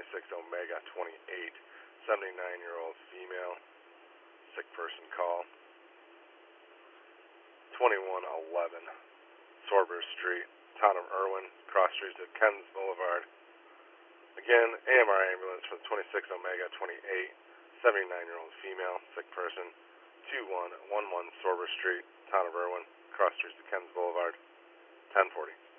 Omega 28, 79-year-old female, sick person call. 2111 Sorber Street, town of Irwin, cross streets at Ken's Boulevard. Again, AMR ambulance for the 26 Omega 28, 79-year-old female, sick person, 2111 Sorber Street, town of Irwin, cross streets at Ken's Boulevard, 1040.